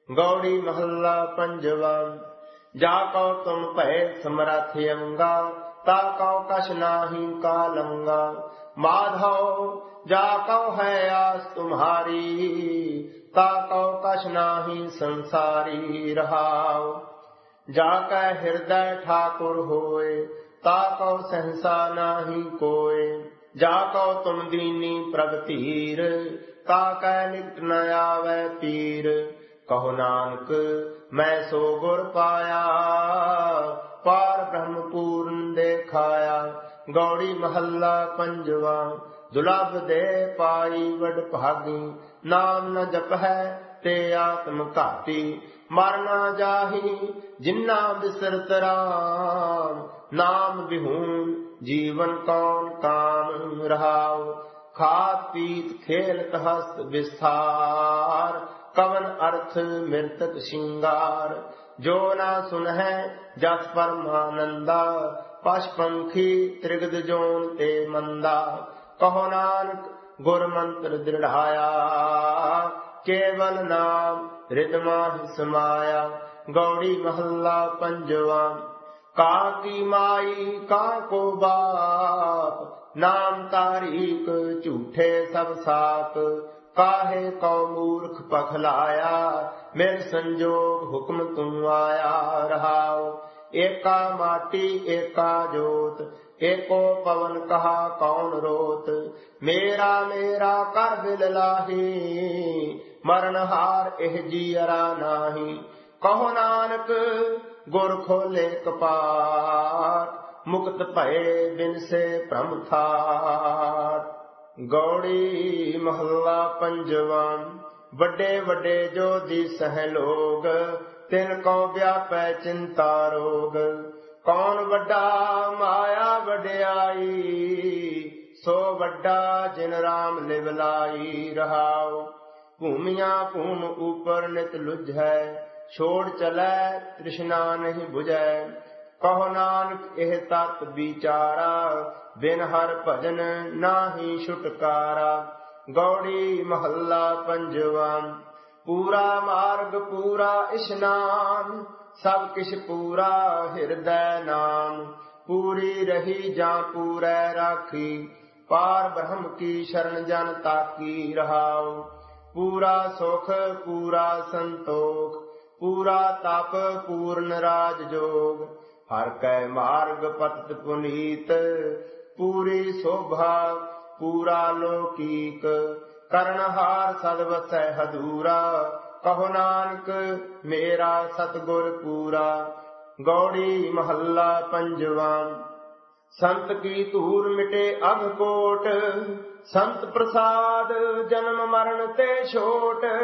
गौड़ी महल्ला पंजवा। जाको तुम भय समरथ अंगा, ताको कछ नाही कालंगा। माधव जाको है आस तुम्हारी, ताको कछ नाही संसारी रहाओ। जाकै हृदय ठाकुर होए, ताको सहसा नाही कोय। जाको तुम दीनी प्रगतीर, ताकै निकट न आवे पीर। कहो नानक मैं सो गुर पाया, पार ब्रह्म पूर्ण देखाया। गौड़ी महल्ला पंजवा। दुलभ दे पाई वड भागी, नाम न जप है ते आत्म घाती। मरना जाही जिन्ना बिसरत राम, नाम विहून जीवन कौन काम रहाओ। खात पीत खेलत हस्त विस्तार, कवन अर्थ मृतक श्रृंगार। जो ना सुनहि जस परमानंदा, पश पंखी त्रिगद जोन ते मंदा। कहो नानक गुर मंत्र दृढ़ाया, केवल नाम हृदय माहि समाया। गौड़ी महल्ला पंजवा। काकी माई काको बाप, नाम तारीक झूठे सब साप। काहे कौ मूर्ख पखलाया, मिल संजोग हुक्म तुम आया रहाओ। एका माटी एका जोत, एको पवन कहा कौन रोत। मेरा मेरा कर बिल लाही, मरण हार एह जियरा नाही। कहो नानक गुर खोले कपाट, मुक्त भये बिन से भ्रम थाट। गौड़ी महल्ला पंजवा। ਵੱਡੇ ਵੱਡੇ ਜੋ ਦਿਸਹਿ ਲੋਗ, ਤਿਨ ਕੋ ਵਿਆਪੈ ਚਿੰਤਾ ਰੋਗ। ਕੌਣ ਵੱਡਾ ਮਾਇਆ ਵਡਿਆਈ, ਸੋ ਵੱਡਾ ਜਿਨ ਰਾਮ ਲਿਵ ਲਾਈ ਰਹਾਉ। ਭੂਮੀਆਂ ਭੂਮ ਉਪਰ ਨਿਤ ਲੁਝੈ, ਛੋੜ ਚਲੈ ਤ੍ਰਿਸ਼ਨਾ ਨਹੀਂ ਬੁਝੈ। ਕਹੋ ਨਾਨਕ ਇਹ ਤਤ ਵਿਚਾਰਾ, ਬਿਨ ਹਰ ਭਜਨ ਨਾਹੀ ਛੁਟਕਾਰਾ। गौड़ी महल्ला पंजवा। पूरा मार्ग पूरा इशनान, सब किश पूरा हृदय नाम। पूरी रही जा पूरै राखी, पार ब्रह्म की शरण जन ताकी रहाओ। पूरा सुख पूरा संतोख, पूरा तप पूर्ण राज जोग। हर कै मार्ग पतित पुनीत, पूरी शोभा पूरा लौकीक। करनहार सदवसै हदूरा, कहो नानक मेरा सतगुर पूरा। गौड़ी महल्ला पंजवा। संत की धूर मिटे अघकोट, संत प्रसाद जन्म मरण ते छोट।